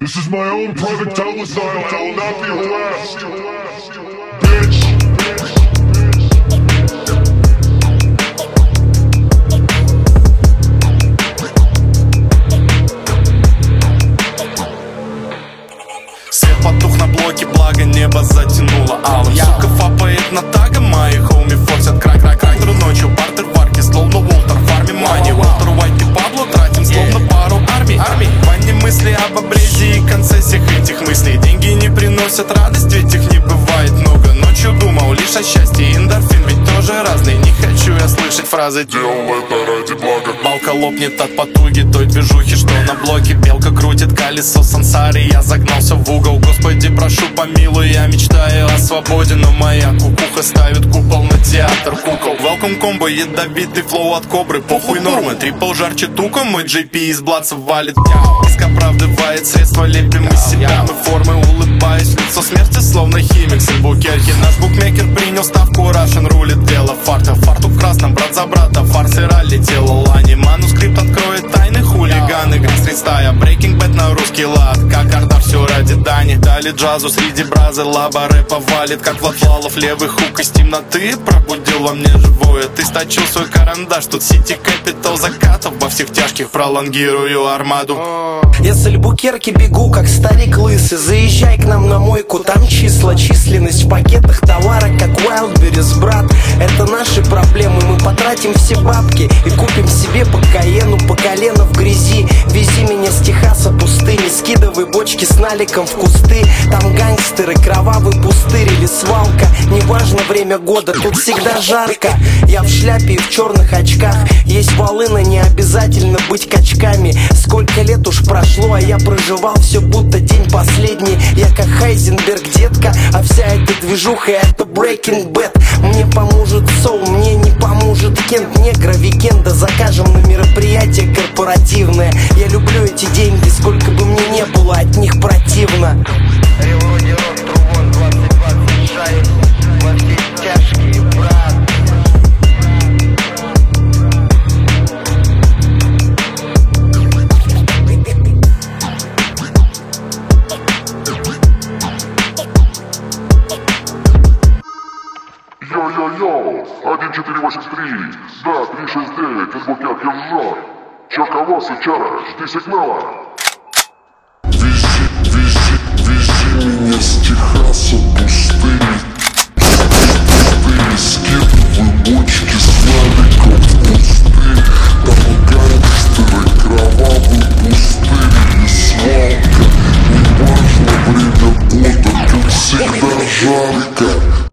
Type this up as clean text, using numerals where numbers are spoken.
This is my own private domicile. I will not be harassed. Bitch. Свет потух на блоке, благо небо затянуло алым. Сука фапает на тага, мои хоуми форсят край-край-край. Ночью партер в арке, словно Уолтер в армии мани. Уолтер Уайт и Пабло тратим, словно пару армий. Ванне мысли об обрезе и концессиях этих мыслей. Деньги не приносят радость, ведь их не бывает много. Ночью думал лишь о счастье, эндорфин ведь тоже разный. Не хочу я слышать фразы «делал это ради блага». Балка лопнет от потуги той движухи, что на блоке. Белка крутит колесо сансары, я загнался в угол. Господи, прошу помилуй, я мечтаю о свободе, но моя кукуха ставит купол на театр кукол. Welcome комбо, ядовитый флоу от кобры, похуй нормы. Трипл жарче тука, мой JP из блатцев валит. Иск оправдывает средства, лепим из себя мы формы. Улыбаюсь, лицо смерти словно химик с Альбукерки. Наш букмекер принял ставку, Russian рулит дело фарта. Фартук в красном, брат за брата, фарсы ралли, тело лани. Манускрипт откроет тайны хулиганы. Грейстрит стая, Breaking Bad на русский лад. Как орда, все ради Дани. Дали джазу среди бразы, лаба рэпа валит. Как Влад Флалов, левый хук из темноты пробудил во мне живое. Ты сточил свой карандаш, тут Сити Капитал закатов. Во всех тяжких пролонгирую армаду. Я с Альбукерки бегу, как старик лысый. Заезжай к нам на мойку, там числа. Численность в пакетах товара, как Wildberries, брат. Это наши проблемы, мы потратим все бабки и купим себе по Каену, по колено в грязи. Вези меня с Техаса пустыни, скидывай бочки с наликом в кусты. Там гангстеры, кровавый пустырь или свалка. Неважно время года, тут всегда жарко. Я в шляпе и в черных очках. Есть волына, не обязательно быть качками. Сколько лет уж прошло, а я проживал все будто день последний. Я как Хайзенберг, детка, а вся эта движуха это Breaking Bad. Мне поможет соул, мне не поможет Кент. Негра, викенда закажем на мероприятие корпоративное. Я люблю эти деньги, сколько бы мне не было от них противно. Ревроде рот, Трувон, 2020 шарит во все тяжкие, брат. Йо-йо-йо, 1483, да, 369, Альбукерки жжет. Чё кого, сучара, жди сигнала. Вези меня с Техаса пустыни. Скидывай бочки с наликом в пустырь. Там гангстеры, кровавый пустырь или свалка. Неважно время года, тут всегда жарко.